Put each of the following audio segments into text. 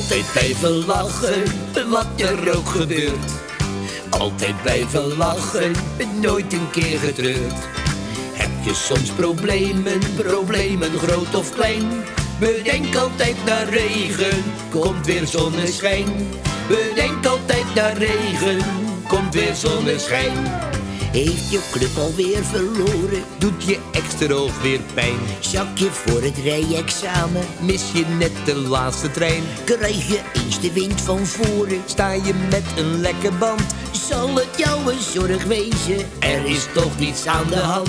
Altijd blijven lachen, wat er ook gebeurt. Altijd blijven lachen, nooit een keer getreurd. Heb je soms problemen groot of klein? Bedenk altijd naar regen, komt weer zonneschijn. Bedenk altijd naar regen, komt weer zonneschijn. Heeft je club alweer verloren? Doet je extra oog weer pijn? Zak je voor het rijexamen? Mis je net de laatste trein? Krijg je eens de wind van voren? Sta je met een lekke band? Zal het jou een zorg wezen? Er is toch niets aan de hand.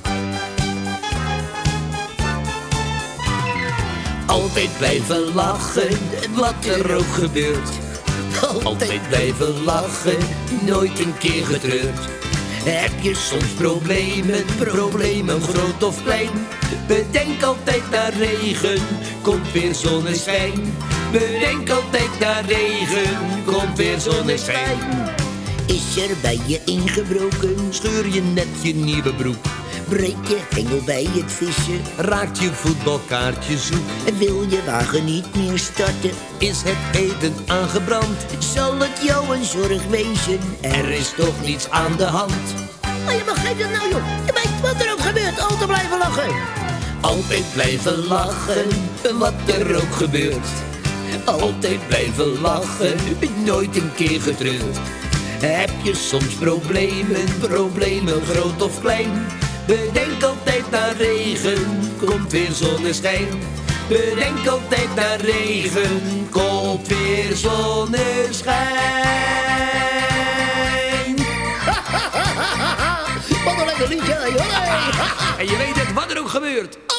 Altijd blijven lachen, wat er ook gebeurt. Altijd blijven lachen, nooit een keer getreurd. Heb je soms problemen groot of klein? Bedenk altijd naar regen, komt weer zonneschijn. Bedenk altijd naar regen, komt weer zonneschijn. Is er bij je ingebroken? Scheur je net je nieuwe broek? Breek je hengel bij het vissen? Raakt je voetbalkaartje zoek? En wil je wagen niet meer starten? Is het eten aangebrand? Zal het jou een zorg wezen? Er is toch niets aan de hand. Maar je begrijpt het nou, joh. Je weet wat er ook gebeurt. Altijd blijven lachen. Altijd blijven lachen, wat er ook gebeurt. Altijd blijven lachen, nooit een keer getreurd. Heb je soms problemen groot of klein? Bedenk altijd naar regen, komt weer zonneschijn. Bedenk altijd naar regen, komt weer zonneschijn. Wat een lekker liedje, joh. En je weet het, wat er ook gebeurt.